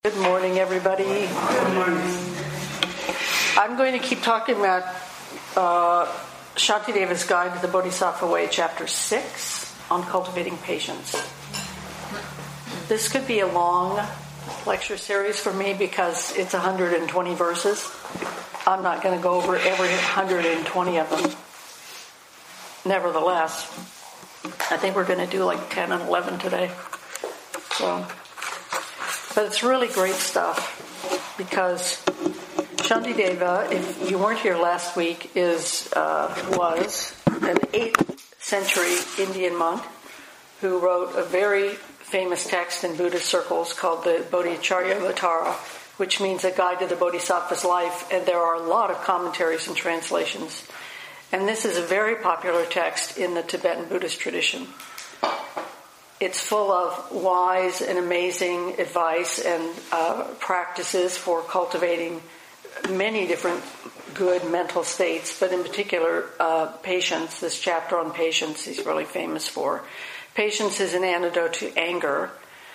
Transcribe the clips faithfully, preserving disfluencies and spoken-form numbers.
Good morning, everybody. Good morning. I'm going to keep talking about uh, Shantideva's Guide to the Bodhisattva Way, Chapter six, on cultivating patience. This could be a long lecture series for me because it's one hundred twenty verses. I'm not going to go over every one hundred twenty of them. Nevertheless, I think we're going to do like ten and eleven today. So, but it's really great stuff because Shantideva, if you weren't here last week, is uh, was an eighth century Indian monk who wrote a very famous text in Buddhist circles called the Bodhicharyavatara, which means a guide to the Bodhisattva's life, and there are a lot of commentaries and translations. And this is a very popular text in the Tibetan Buddhist tradition. It's full of wise and amazing advice and uh, practices for cultivating many different good mental states, but in particular, uh, patience. This chapter on patience he's really famous for. Patience is an antidote to anger.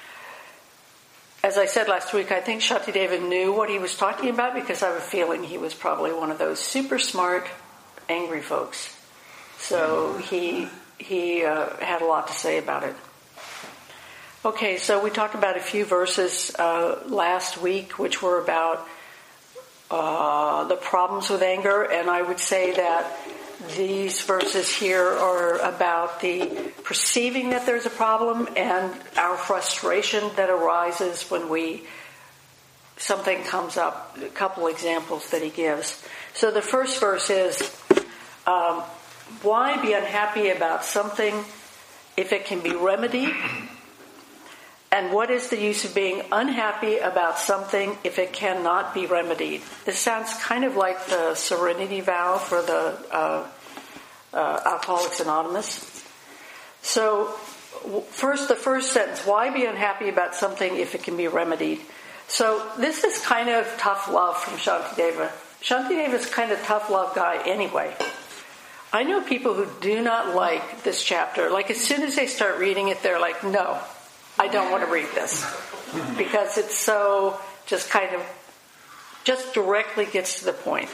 As I said last week, I think Shantideva knew what he was talking about because I have a feeling he was probably one of those super smart, angry folks. So he he uh, had a lot to say about it. Okay, so we talked about a few verses uh, last week, which were about uh, the problems with anger, and I would say that these verses here are about the perceiving that there's a problem and our frustration that arises when we something comes up. A couple examples that he gives. So the first verse is, um, why be unhappy about something if it can be remedied? And what is the use of being unhappy about something if it cannot be remedied? This sounds kind of like the serenity vow for the uh, uh, Alcoholics Anonymous. So first, the first sentence, why be unhappy about something if it can be remedied? So this is kind of tough love from Shantideva. Shantideva is kind of tough love guy anyway. I know people who do not like this chapter. Like as soon as they start reading it, they're like, no, I don't want to read this. Because it's so just kind of, just directly gets to the point.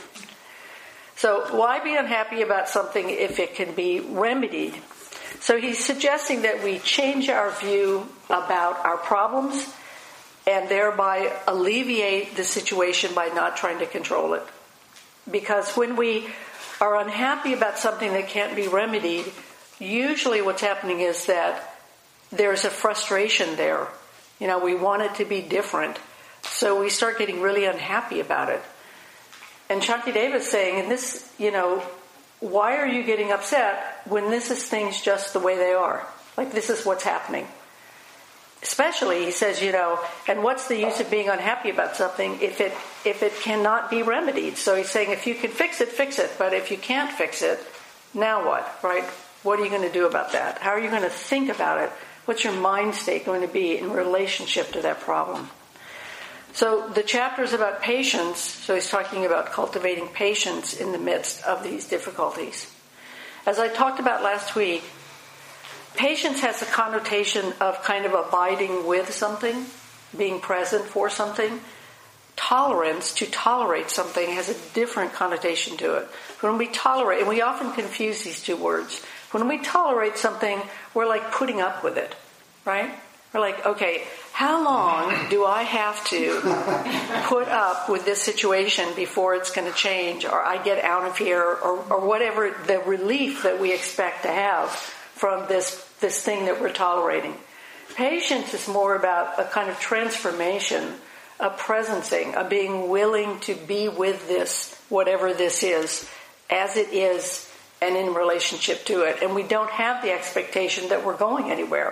So why be unhappy about something if it can be remedied? So he's suggesting that we change our view about our problems and thereby alleviate the situation by not trying to control it. Because when we are unhappy about something that can't be remedied, usually what's happening is that there's a frustration there. You know, we want it to be different. So we start getting really unhappy about it. And Shantideva is saying, and this, you know, why are you getting upset when this is things just the way they are? Like this is what's happening. Especially, he says, you know, and what's the use of being unhappy about something if it if it cannot be remedied? So he's saying, if you can fix it, fix it. But if you can't fix it, now what, right? What are you going to do about that? How are you going to think about it? What's your mind state going to be in relationship to that problem? So the chapter is about patience. So he's talking about cultivating patience in the midst of these difficulties. As I talked about last week, patience has a connotation of kind of abiding with something, being present for something. Tolerance, to tolerate something, has a different connotation to it. When we tolerate, and we often confuse these two words. When we tolerate something, we're like putting up with it, right? We're like, okay, how long do I have to put up with this situation before it's going to change, or I get out of here, or, or whatever the relief that we expect to have from this this thing that we're tolerating. Patience is more about a kind of transformation, a presencing, a being willing to be with this, whatever this is, as it is, and in relationship to it. And we don't have the expectation that we're going anywhere.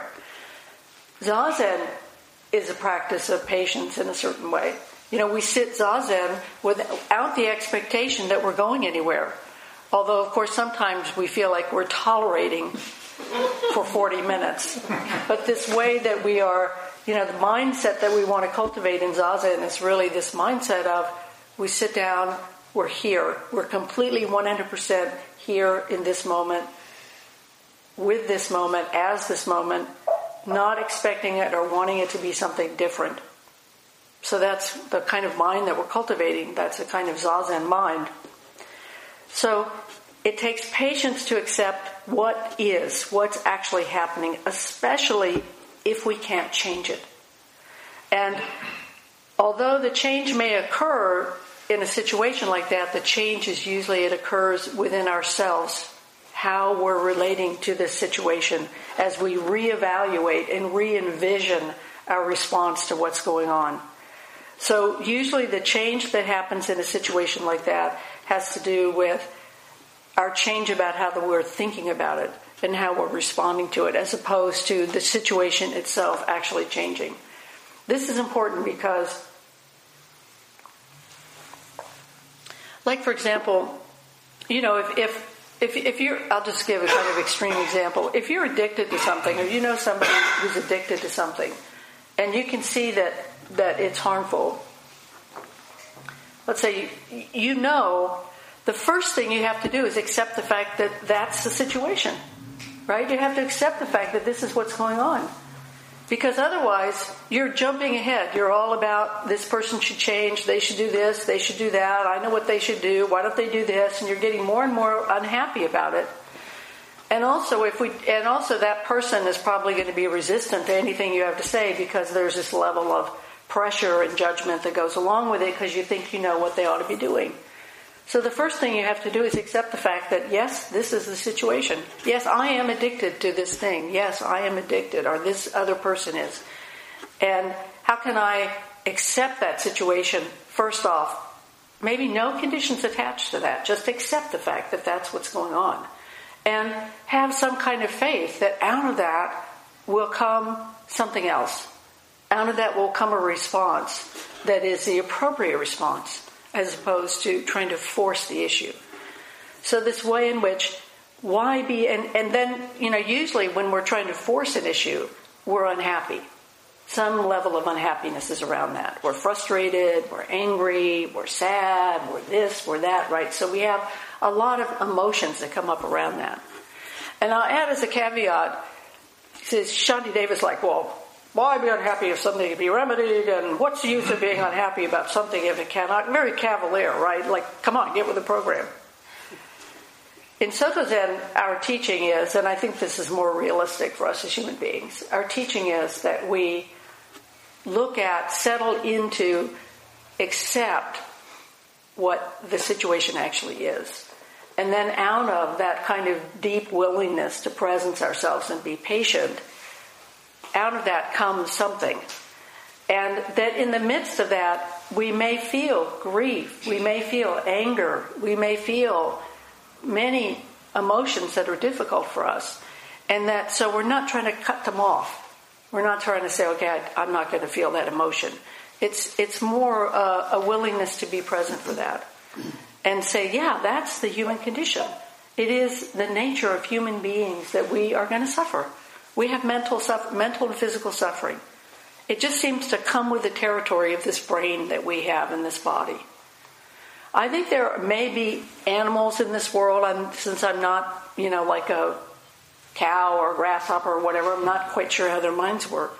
Zazen is a practice of patience in a certain way. You know, we sit Zazen without the expectation that we're going anywhere. Although, of course, sometimes we feel like we're tolerating for forty minutes. But this way that we are, you know, the mindset that we want to cultivate in Zazen is really this mindset of we sit down, we're here. We're completely one hundred percent here in this moment, with this moment, as this moment, not expecting it or wanting it to be something different. So that's the kind of mind that we're cultivating. That's a kind of Zazen mind. So it takes patience to accept what is, what's actually happening, especially if we can't change it. And although the change may occur in a situation like that, the change is usually, it occurs within ourselves, how we're relating to this situation as we reevaluate and re-envision our response to what's going on. So usually the change that happens in a situation like that has to do with our change about how the, we're thinking about it and how we're responding to it, as opposed to the situation itself actually changing. This is important because, like for example, you know, if if if, if you're, I'll just give a kind of extreme example. If you're addicted to something, or you know somebody who's addicted to something, and you can see that that it's harmful. Let's say you, you know, the first thing you have to do is accept the fact that that's the situation, right? You have to accept the fact that this is what's going on. Because otherwise, you're jumping ahead. You're all about, this person should change, they should do this, they should do that, I know what they should do, why don't they do this? And you're getting more and more unhappy about it. And also, if we, and also that person is probably going to be resistant to anything you have to say, because there's this level of pressure and judgment that goes along with it, because you think you know what they ought to be doing. So the first thing you have to do is accept the fact that, yes, this is the situation. Yes, I am addicted to this thing. Yes, I am addicted, or this other person is. And how can I accept that situation? First off, maybe no conditions attached to that. Just accept the fact that that's what's going on. And have some kind of faith that out of that will come something else. Out of that will come a response that is the appropriate response, as opposed to trying to force the issue. So this way in which, why be, and, and then, you know, usually when we're trying to force an issue, we're unhappy. Some level of unhappiness is around that. We're frustrated, we're angry, we're sad, we're this, we're that, right? So we have a lot of emotions that come up around that. And I'll add as a caveat, says Shantideva's like, well, why be unhappy if something can be remedied, and what's the use of being unhappy about something if it cannot? Very cavalier, right? Like, come on, get with the program. In Soto Zen, our teaching is, and I think this is more realistic for us as human beings, our teaching is that we look at, settle into, accept what the situation actually is. And then out of that kind of deep willingness to presence ourselves and be patient, out of that comes something. And that in the midst of that, we may feel grief, we may feel anger, we may feel many emotions that are difficult for us. And that, so we're not trying to cut them off. We're not trying to say, okay, I, I'm not going to feel that emotion. It's it's more uh, a willingness to be present for that. And say, yeah, that's the human condition. It is the nature of human beings that we are going to suffer. We have mental suffer- mental and physical suffering. It just seems to come with the territory of this brain that we have in this body. I think there may be animals in this world, I'm, since I'm not, you know, like a cow or grasshopper or whatever, I'm not quite sure how their minds work.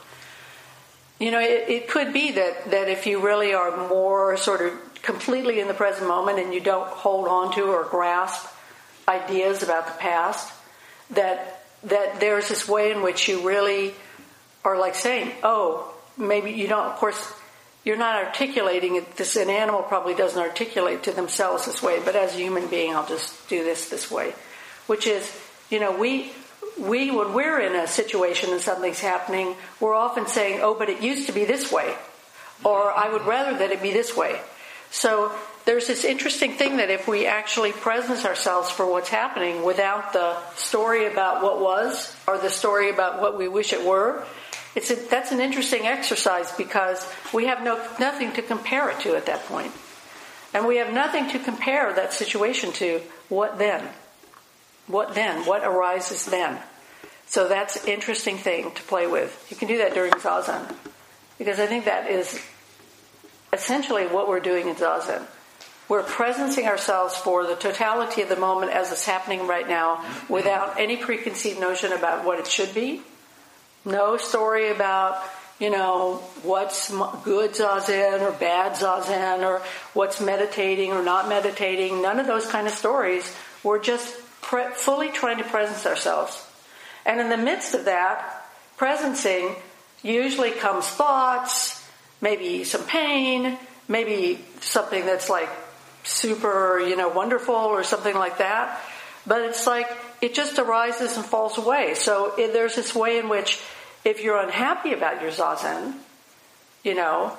You know, it, it could be that, that if you really are more sort of completely in the present moment and you don't hold on to or grasp ideas about the past, that that there's this way in which you really are like saying, oh, maybe you don't, of course, you're not articulating it. This, an animal probably doesn't articulate to themselves this way, but as a human being, I'll just do this this way. Which is, you know, we, we when we're in a situation and something's happening, we're often saying, oh, but it used to be this way. Or I would rather that it be this way. So there's this interesting thing that if we actually presence ourselves for what's happening without the story about what was or the story about what we wish it were, it's a, that's an interesting exercise because we have no nothing to compare it to at that point. And we have nothing to compare that situation to. What then? What then? What arises then? So that's an interesting thing to play with. You can do that during Zazen. Because I think that is essentially what we're doing in Zazen. We're presencing ourselves for the totality of the moment as it's happening right now without any preconceived notion about what it should be. No story about, you know, what's good zazen or bad zazen, or what's meditating or not meditating. None of those kind of stories. We're just pre- fully trying to presence ourselves. And in the midst of that, presencing, usually comes thoughts, maybe some pain, maybe something that's like super, you know, wonderful or something like that. But it's like, it just arises and falls away. So it, there's this way in which if you're unhappy about your zazen, you know,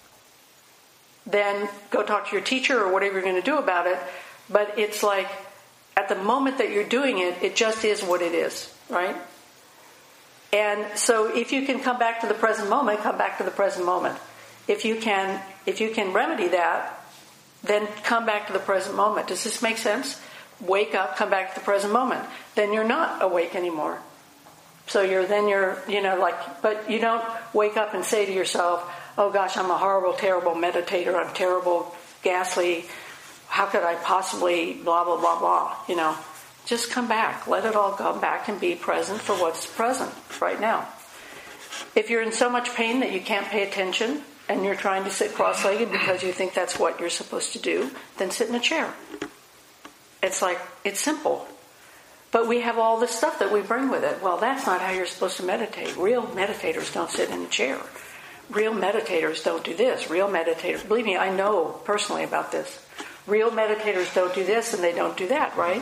then go talk to your teacher or whatever you're going to do about it. But it's like, at the moment that you're doing it, it just is what it is, right? And so if you can come back to the present moment, come back to the present moment. If you can, if you can remedy that, then come back to the present moment. Does this make sense? Wake up, come back to the present moment. Then you're not awake anymore. So you're, then you're, you know, like, but you don't wake up and say to yourself, oh gosh, I'm a horrible, terrible meditator. I'm terrible, ghastly. How could I possibly blah, blah, blah, blah, you know. Just come back. Let it all come back and be present for what's present right now. If you're in so much pain that you can't pay attention and you're trying to sit cross-legged because you think that's what you're supposed to do, then sit in a chair. It's like, it's simple. But we have all this stuff that we bring with it. Well, that's not how you're supposed to meditate. Real meditators don't sit in a chair. Real meditators don't do this. Real meditators, believe me, I know personally about this. Real meditators don't do this and they don't do that, right?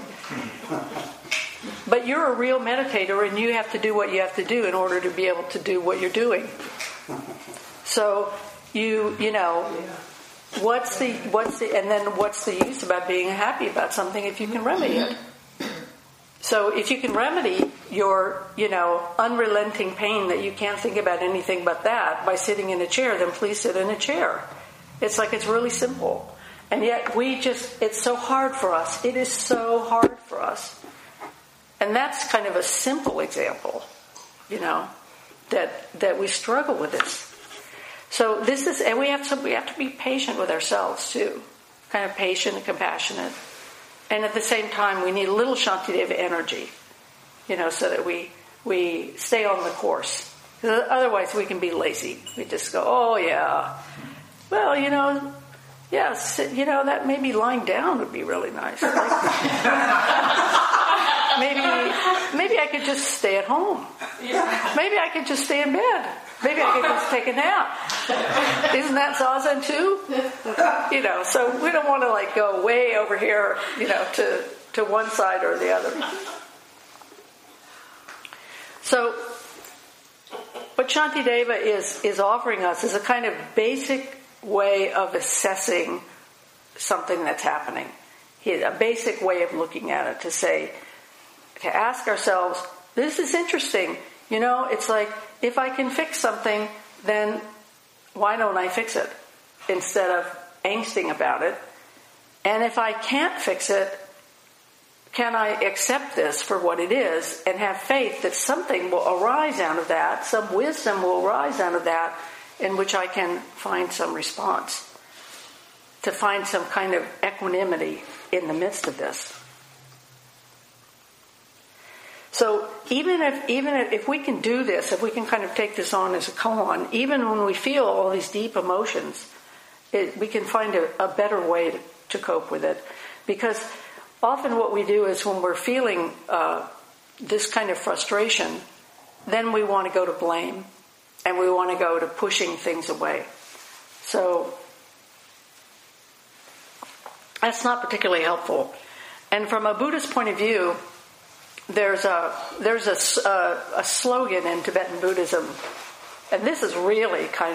But you're a real meditator and you have to do what you have to do in order to be able to do what you're doing. So you, you know, what's the, what's the, and then what's the use about being happy about something if you can remedy it? So if you can remedy your, you know, unrelenting pain that you can't think about anything but that by sitting in a chair, then please sit in a chair. It's like, it's really simple. And yet we just, it's so hard for us. It is so hard for us. And that's kind of a simple example, you know, that that we struggle with this. So this is, and we have to, we have to be patient with ourselves too. Kind of patient and compassionate. And at the same time, we need a little Shantideva energy, you know, so that we, we stay on the course. Otherwise we can be lazy. We just go, oh yeah, well, you know, yes, you know, that maybe lying down would be really nice. Like, maybe, maybe I could just stay at home. Maybe I could just stay in bed. Maybe I could just take a nap. Isn't that zazen too? You know, so we don't want to like go way over here, you know, to, to one side or the other. So, what Shantideva is, is offering us is a kind of basic way of assessing something that's happening. A basic way of looking at it, to say, to ask ourselves, this is interesting. You know, it's like, if I can fix something, then why don't I fix it instead of angsting about it? And if I can't fix it, can I accept this for what it is and have faith that something will arise out of that, some wisdom will arise out of that, in which I can find some response, to find some kind of equanimity in the midst of this. So even if even if, if we can do this, if we can kind of take this on as a koan, even when we feel all these deep emotions, it, we can find a, a better way to, to cope with it. Because often what we do is when we're feeling uh, this kind of frustration, then we want to go to blame. And we want to go to pushing things away. So that's not particularly helpful. And from a Buddhist point of view, there's a there's a, a, a slogan in Tibetan Buddhism, and this is really kind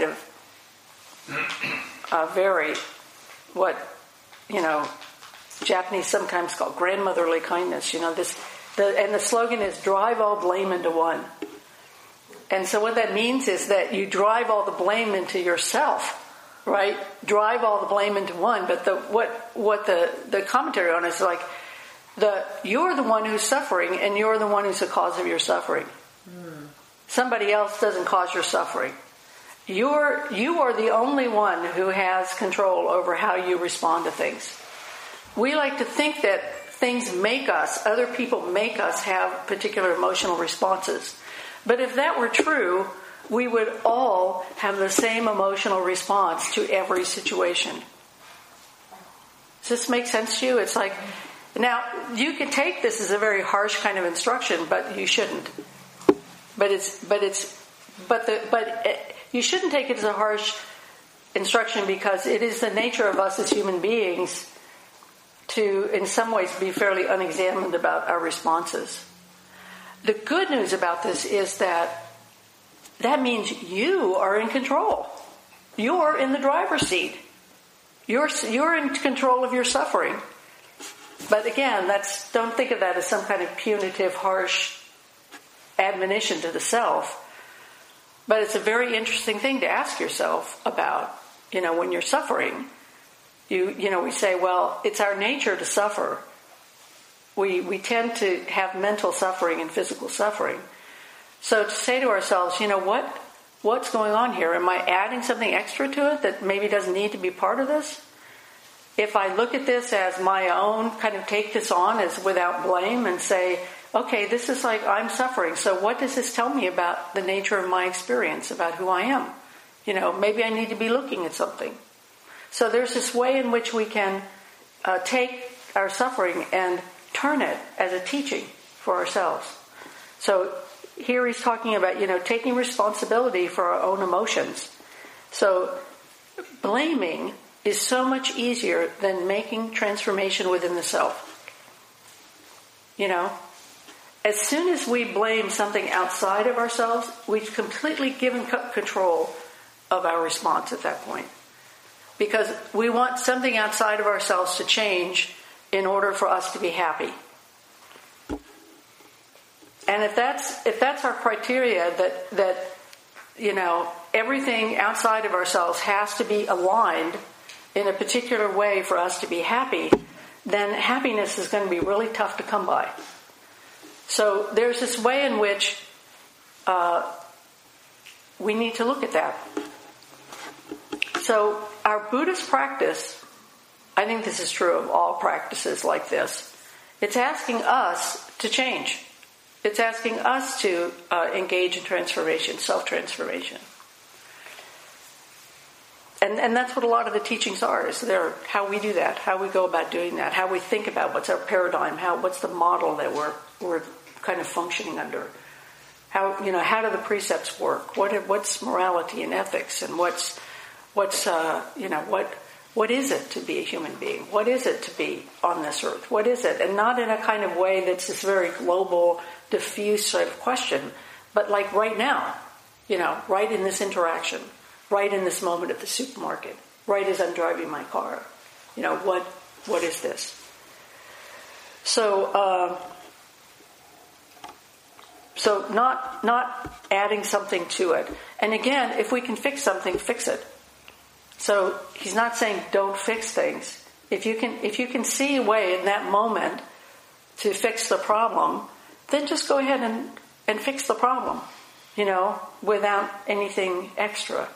of a very, what, you know, Japanese sometimes call grandmotherly kindness. You know, this, the, and the slogan is drive all blame into one. And so what that means is that you drive all the blame into yourself, right? Drive all the blame into one. But the what what the, the commentary on it is like, the you're the one who's suffering and you're the one who's the cause of your suffering. Mm. Somebody else doesn't cause your suffering. You're you are the only one who has control over how you respond to things. We like to think that things make us, other people make us have particular emotional responses. But if that were true, we would all have the same emotional response to every situation. Does this make sense to you? It's like, now, you can take this as a very harsh kind of instruction, but you shouldn't. But it's, but it's, but the, but it, you shouldn't take it as a harsh instruction because it is the nature of us as human beings to, in some ways, be fairly unexamined about our responses. The good news about this is that that means you are in control. You're in the driver's seat. You're, you're in control of your suffering. But again, that's, don't think of that as some kind of punitive, harsh admonition to the self. But it's a very interesting thing to ask yourself about, you know, when you're suffering. You, you know, we say, well, it's our nature to suffer. We, we tend to have mental suffering and physical suffering. So to say to ourselves, you know, what, what's going on here? Am I adding something extra to it that maybe doesn't need to be part of this? If I look at this as my own, kind of take this on as without blame and say, okay, this is like I'm suffering. So what does this tell me about the nature of my experience, about who I am? You know, maybe I need to be looking at something. So there's this way in which we can uh, take our suffering and turn it as a teaching for ourselves. So here he's talking about, you know, taking responsibility for our own emotions. So blaming is so much easier than making transformation within the self. You know, as soon as we blame something outside of ourselves, we've completely given control of our response at that point. Because we want something outside of ourselves to change in order for us to be happy. And if that's if that's our criteria, that that you know everything outside of ourselves has to be aligned in a particular way for us to be happy, then happiness is going to be really tough to come by. So there's this way in which uh, we need to look at that. So our Buddhist practice, I think this is true of all practices like this, it's asking us to change. It's asking us to uh, engage in transformation, self-transformation. And and that's what a lot of the teachings are, is they're how we do that, how we go about doing that, how we think about what's our paradigm, how what's the model that we're we're kind of functioning under. How you know, how do the precepts work? What what's morality and ethics, and what's what's uh, you know, what what is it to be a human being? What is it to be on this earth? What is it? And not in a kind of way that's this very global, diffuse sort of question, but like right now, you know, right in this interaction, right in this moment at the supermarket, right as I'm driving my car. You know, what what is this? So, uh, so not not adding something to it. And again, if we can fix something, fix it. So he's not saying don't fix things. If you can if you can see a way in that moment to fix the problem, then just go ahead and, and fix the problem, you know, without anything extra.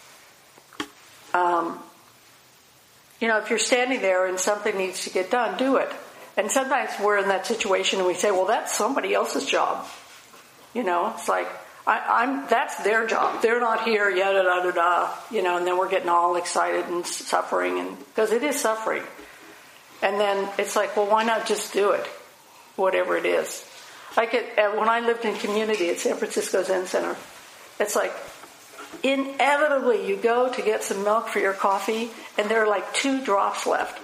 Um, you know, if you're standing there and something needs to get done, do it. And sometimes we're in that situation and we say, well, that's somebody else's job. You know, it's like, I, I'm, that's their job. They're not here, yada, da, da, da, you know, and then we're getting all excited and suffering, and because it is suffering. And then it's like, well, why not just do it, whatever it is. Like it, when I lived in community at San Francisco Zen Center, it's like, inevitably you go to get some milk for your coffee, and there are like two drops left.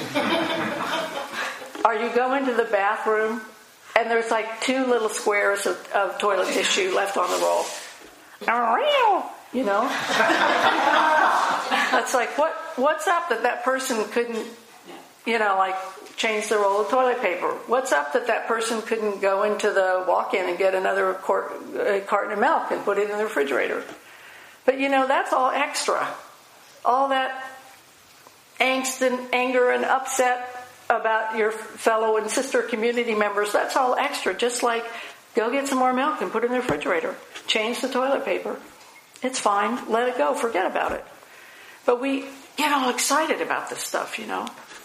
Or you go into the bathroom, and there's like two little squares of, of toilet tissue left on the roll. You know? That's like, what? what's up that that person couldn't, you know, like change the roll of toilet paper? What's up that that person couldn't go into the walk-in and get another quart, uh, carton of milk and put it in the refrigerator? But, you know, that's all extra. All that angst and anger and upset about your fellow and sister community members, that's all extra. Just like, go get some more milk and put it in the refrigerator. Change the toilet paper. It's fine. Let it go. Forget about it. But we get all excited about this stuff, you know.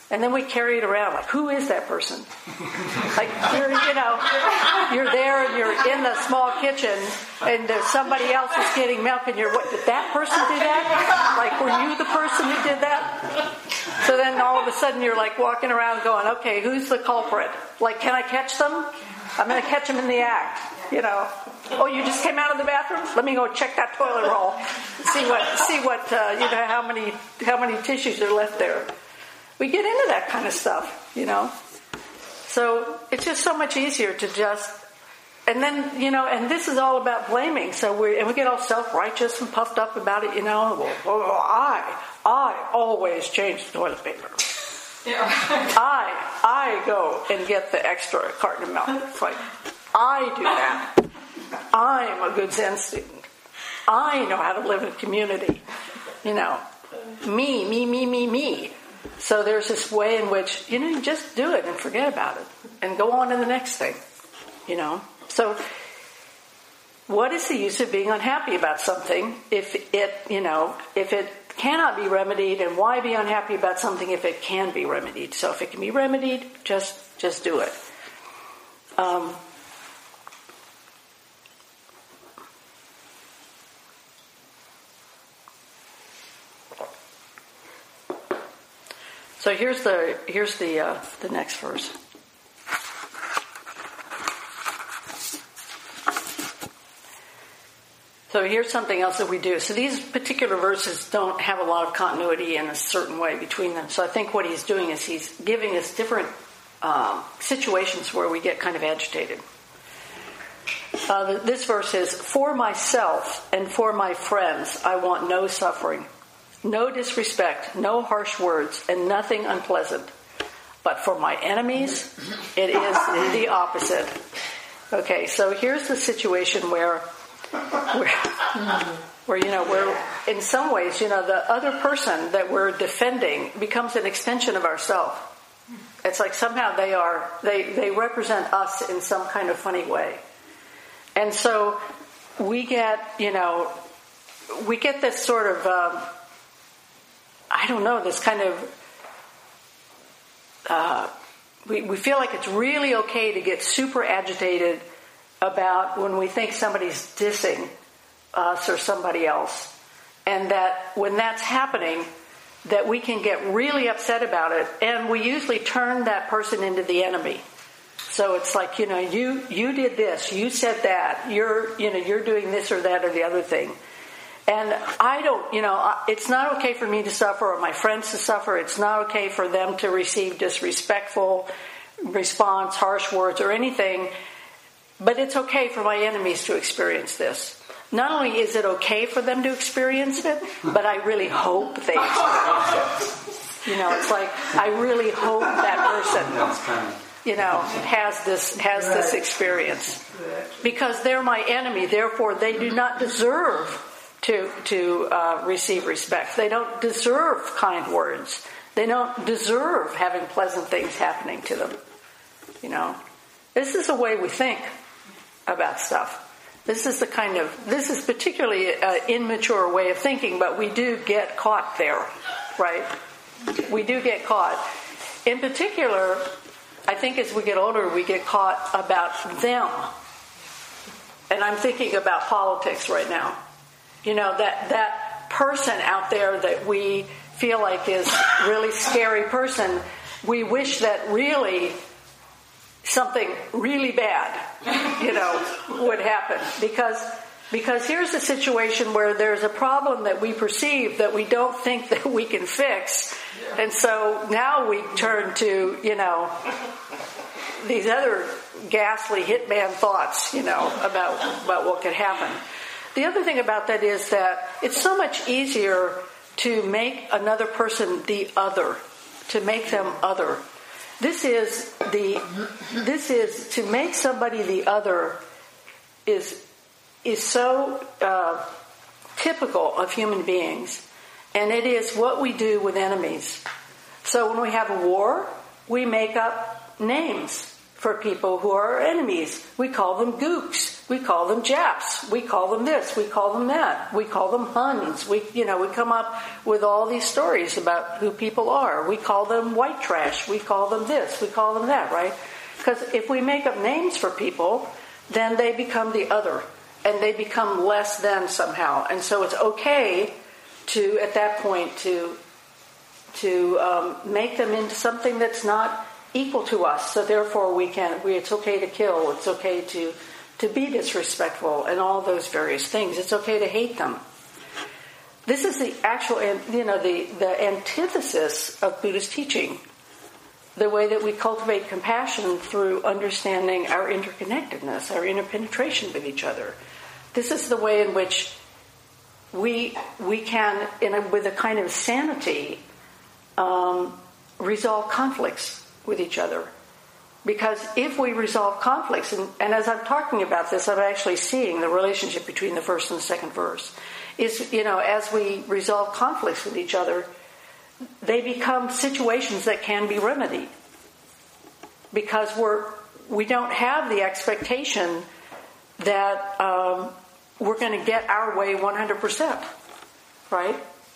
And then we carry it around like, who is that person? Like, you're, you know, you're there and you're in the small kitchen and there's somebody else is getting milk and you're, what, did that person do that? Like, were you the person who did that? So then all of a sudden you're like walking around going, okay, who's the culprit? Like, can I catch them? I'm going to catch them in the act, you know. Oh, you just came out of the bathroom? Let me go check that toilet roll. See what, see what, uh, you know, how many, how many tissues are left there. We get into that kind of stuff, you know. So it's just so much easier to just, and then, you know, and this is all about blaming. So we, and we get all self-righteous and puffed up about it, you know. Well, well, I, I always change the toilet paper. Yeah. I, I go and get the extra carton of milk. It's like, I do that. I'm a good Zen student. I know how to live in a community. You know, me, me, me, me, me. So there's this way in which, you know, you just do it and forget about it and go on to the next thing, you know. So what is the use of being unhappy about something if it, you know, if it cannot be remedied, and why be unhappy about something if it can be remedied? So if it can be remedied, just just do it. Um, so here's the here's the uh, the next verse. So here's something else that we do. So these particular verses don't have a lot of continuity in a certain way between them. So I think what he's doing is he's giving us different um, situations where we get kind of agitated. Uh, this verse is, for myself and for my friends, I want no suffering, no disrespect, no harsh words, and nothing unpleasant. But for my enemies, it is the opposite. Okay, so here's the situation where Where, where, you know, we're, in some ways, you know, the other person that we're defending becomes an extension of ourselves. It's like somehow they are, they, they represent us in some kind of funny way. And so we get, you know, we get this sort of, um, I don't know, this kind of, uh, we, we feel like it's really okay to get super agitated about when we think somebody's dissing us or somebody else. And that when that's happening, that we can get really upset about it, and we usually turn that person into the enemy. So it's like, you know, you you did this, you said that, you're, you know, you're doing this or that or the other thing. And I don't, you know, it's not okay for me to suffer or my friends to suffer. It's not okay for them to receive disrespectful response, harsh words or anything. But it's okay for my enemies to experience this. Not only is it okay for them to experience it, but I really hope they experience it. You know, it's like, I really hope that person, you know, has this has this experience. Because they're my enemy, therefore they do not deserve to, to uh, receive respect. They don't deserve kind words. They don't deserve having pleasant things happening to them. You know, this is the way we think about stuff. This is the kind of, this is particularly an immature way of thinking, but we do get caught there, right? We do get caught. In particular, I think as we get older, we get caught about them. And I'm thinking about politics right now. You know, that, that person out there that we feel like is a really scary person, we wish that really something really bad, you know, would happen. Because because here's a situation where there's a problem that we perceive that we don't think that we can fix. And so now we turn to, you know, these other ghastly hitman thoughts, you know, about, about what could happen. The other thing about that is that it's so much easier to make another person the other, to make them other. This is the, this is, to make somebody the other is, is so uh, typical of human beings. And it is what we do with enemies. So when we have a war, we make up names for people who are our enemies. We call them gooks. We call them Japs. We call them this. We call them that. We call them Huns. We, you know, we come up with all these stories about who people are. We call them white trash. We call them this. We call them that, right? Because if we make up names for people, then they become the other. And they become less than somehow. And so it's okay to, at that point, to, to um, make them into something that's not equal to us. So therefore we can, we, it's okay to kill. It's okay to... to be disrespectful and all those various things. It's okay to hate them. This is the actual, you know, the, the antithesis of Buddhist teaching. The way that we cultivate compassion through understanding our interconnectedness, our interpenetration with each other. This is the way in which we we can, in a, with a kind of sanity, um, resolve conflicts with each other. Because if we resolve conflicts, and, and as I'm talking about this, I'm actually seeing the relationship between the first and the second verse, is, you know, as we resolve conflicts with each other, they become situations that can be remedied. Because we're, we don't have the expectation that um, we're going to get our way one hundred percent, right?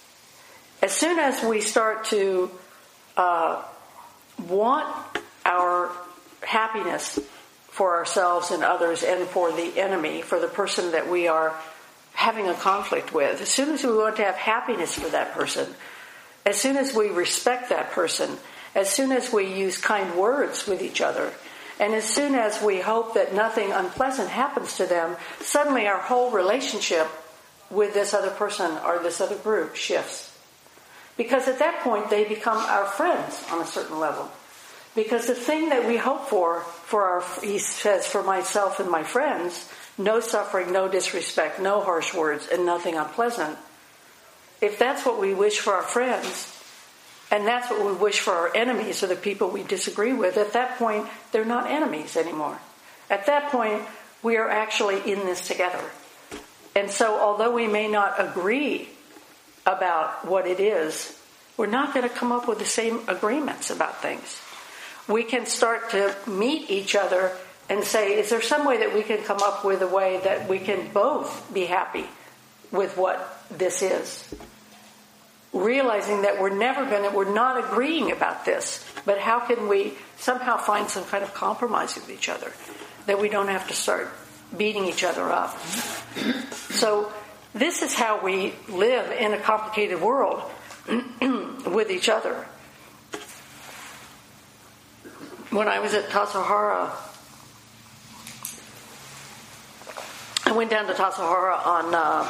As soon as we start to uh, want our happiness for ourselves and others and for the enemy, for the person that we are having a conflict with, as soon as we want to have happiness for that person, as soon as we respect that person, as soon as we use kind words with each other, and as soon as we hope that nothing unpleasant happens to them, suddenly our whole relationship with this other person or this other group shifts. Because at that point they become our friends on a certain level. Because the thing that we hope for, for our, he says, for myself and my friends, no suffering, no disrespect, no harsh words, and nothing unpleasant. If that's what we wish for our friends, and that's what we wish for our enemies or the people we disagree with, at that point, they're not enemies anymore. At that point, we are actually in this together. And so, although we may not agree about what it is, we're not going to come up with the same agreements about things. We can start to meet each other and say, is there some way that we can come up with a way that we can both be happy with what this is? Realizing that we're never going to, we're not agreeing about this, but how can we somehow find some kind of compromise with each other, that we don't have to start beating each other up. So this is how we live in a complicated world with each other. When I was at Tassajara, I went down to Tassajara on uh,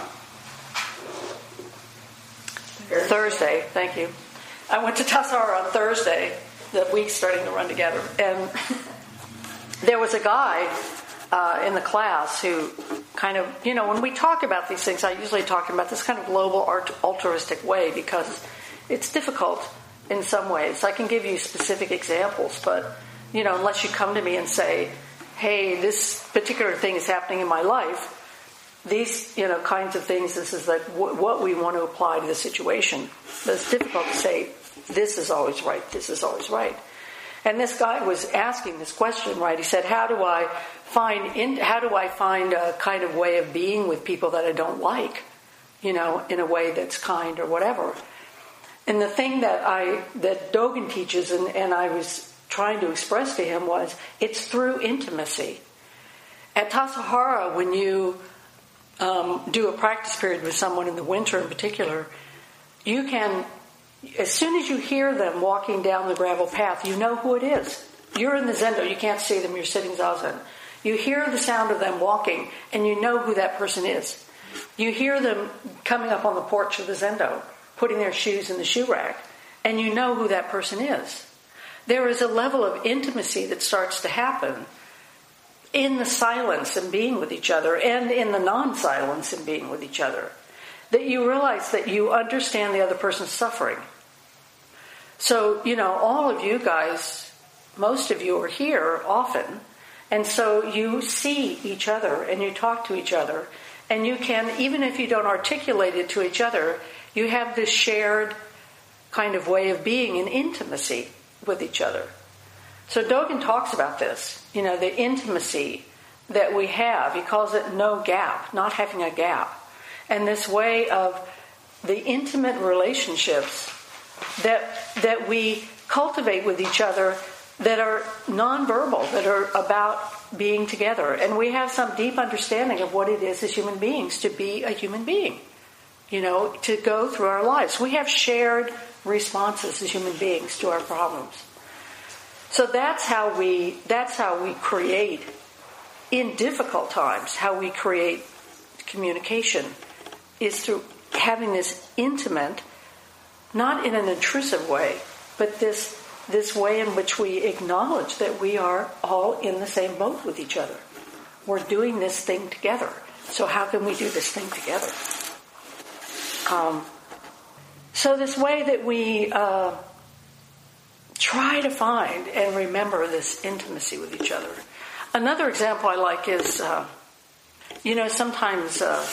Thursday. Thank you. I went to Tassajara on Thursday. The week's starting to run together, and there was a guy uh, in the class who kind of, you know, when we talk about these things, I usually talk about this kind of global altruistic way because it's difficult in some ways. I can give you specific examples, but you know, unless you come to me and say, hey, this particular thing is happening in my life, these, you know, kinds of things, this is like w- what we want to apply to the situation. But it's difficult to say, this is always right, this is always right. And this guy was asking this question, right? He said, how do I find, in, how do I find a kind of way of being with people that I don't like, you know, in a way that's kind or whatever? And the thing that I, that Dogen teaches, and, and I was trying to express to him was, it's through intimacy. At Tassajara, when you um, do a practice period with someone in the winter in particular, you can, as soon as you hear them walking down the gravel path, you know who it is. You're in the zendo, you can't see them, you're sitting zazen. You hear the sound of them walking, and you know who that person is. You hear them coming up on the porch of the zendo, putting their shoes in the shoe rack, and you know who that person is. There is a level of intimacy that starts to happen in the silence and being with each other, and in the non-silence and being with each other, that you realize that you understand the other person's suffering. So, you know, all of you guys, most of you are here often, and so you see each other and you talk to each other, and you can, even if you don't articulate it to each other, you have this shared kind of way of being in intimacy with each other. So Dogen talks about this, you know, the intimacy that we have. He calls it no gap, not having a gap. And this way of the intimate relationships that that we cultivate with each other that are nonverbal, that are about being together. And we have some deep understanding of what it is as human beings to be a human being, you know, to go through our lives. We have shared responses as human beings to our problems. So that's how we that's how we create, in difficult times, how we create communication is through having this intimate, not in an intrusive way, but this this way in which we acknowledge that we are all in the same boat with each other. We're doing this thing together. So how can we do this thing together? Um, so this way that we uh, try to find and remember this intimacy with each other. Another example I like is, uh, you know, sometimes uh,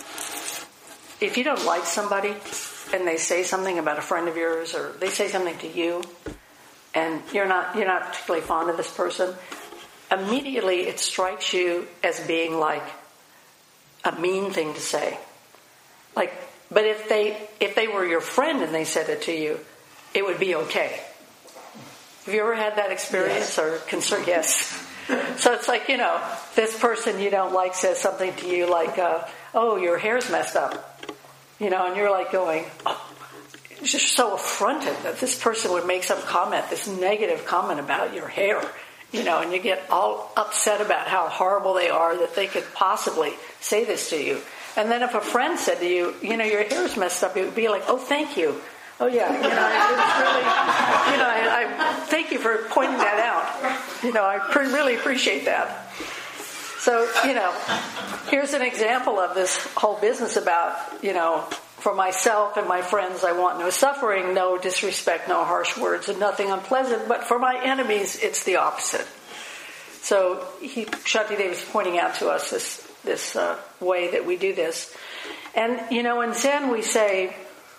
if you don't like somebody and they say something about a friend of yours, or they say something to you, and you're not you're not particularly fond of this person, immediately it strikes you as being like a mean thing to say. Like, but if they if they were your friend and they said it to you, it would be okay. Have you ever had that experience? Yes. Or concern? Yes. So it's like, you know, this person you don't like says something to you like, uh, "Oh, your hair's messed up," you know, and you're like going, "Oh." Just so affronted that this person would make some comment, this negative comment about your hair, you know, and you get all upset about how horrible they are that they could possibly say this to you. And then if a friend said to you, you know, your hair's messed up, it would be like, oh, thank you. Oh, yeah, you know, it was really, you know, I, I thank you for pointing that out. You know, I pre- really appreciate that. So, you know, here's an example of this whole business about, you know, for myself and my friends, I want no suffering, no disrespect, no harsh words, and nothing unpleasant. But for my enemies, it's the opposite. So he, Shantideva is pointing out to us this this uh, way that we do this. And, you know, in Zen we say,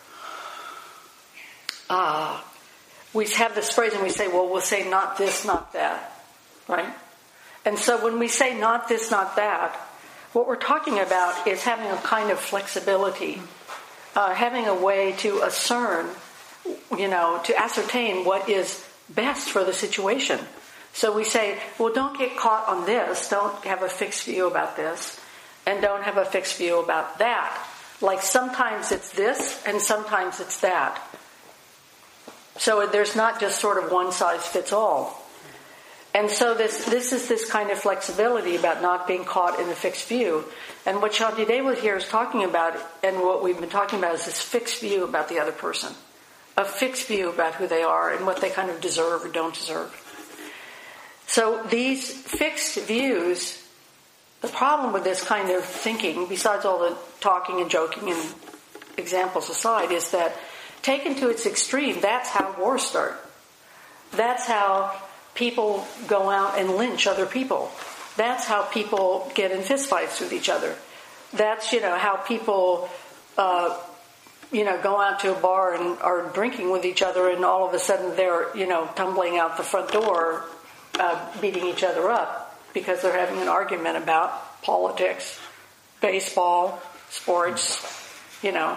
uh, we have this phrase and we say, well, we'll say not this, not that, right? And so when we say not this, not that, what we're talking about is having a kind of flexibility. Uh, having a way to discern, you know, to ascertain what is best for the situation. So we say, well, don't get caught on this. Don't have a fixed view about this. And don't have a fixed view about that. Like sometimes it's this and sometimes it's that. So there's not just sort of one size fits all. And so this this is this kind of flexibility about not being caught in a fixed view. And what Shantideva here is talking about, and what we've been talking about, is this fixed view about the other person. A fixed view about who they are and what they kind of deserve or don't deserve. So these fixed views, the problem with this kind of thinking, besides all the talking and joking and examples aside, is that taken to its extreme, that's how wars start. That's how people go out and lynch other people. That's how people get in fistfights with each other. That's, you know, how people, uh, you know, go out to a bar and are drinking with each other, and all of a sudden they're, you know, tumbling out the front door, uh, beating each other up because they're having an argument about politics, baseball, sports, you know.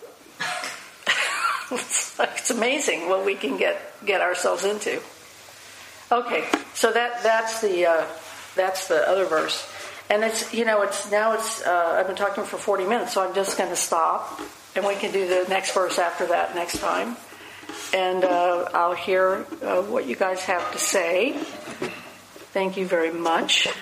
it's, it's amazing what we can get get ourselves into. Okay, so that that's the uh, that's the other verse, and it's you know it's now it's uh, I've been talking for forty minutes, so I'm just going to stop, and we can do the next verse after that next time, and uh, I'll hear uh, what you guys have to say. Thank you very much.